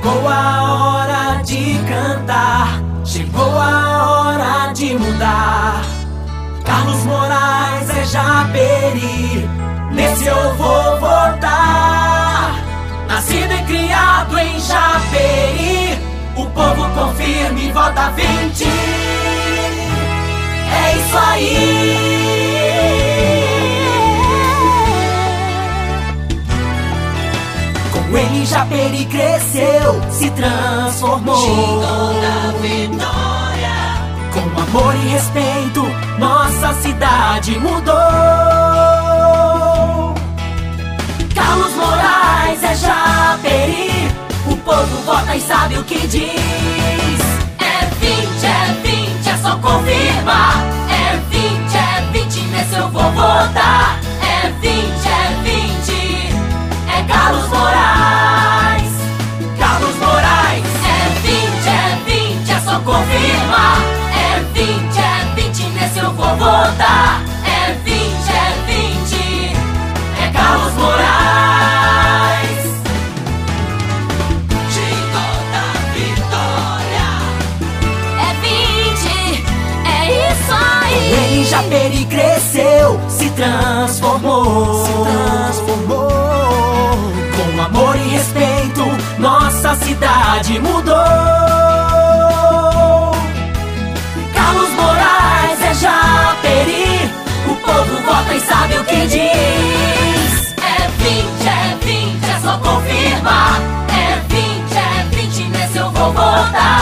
Chegou a hora de cantar, chegou a hora de mudar. Carlos Moraes é Japeri, nesse eu vou votar. Nascido e criado em Japeri, o povo confirma e vota 20. É isso aí. Com ele Japeri cresceu, se transformou. Chegou da vitória. Com amor e respeito, nossa cidade mudou. Carlos Moraes é Japeri, o povo vota e sabe o que diz. É 20, é só confirmar. É 20, nesse eu vou votar. É 20, é Carlos Moraes. Carlos Moraes. É 20, é só confirmar. É 20, nesse eu vou votar. É 20, é Carlos Moraes. Chegou da vitória. É 20, é isso aí. Com ele Japeri cresceu, se transformou. Com amor e respeito, nossa cidade mudou. Carlos Moraes é Japeri, o povo vota e sabe o que diz. É 20, é só confirmar. É 20, nesse eu vou votar.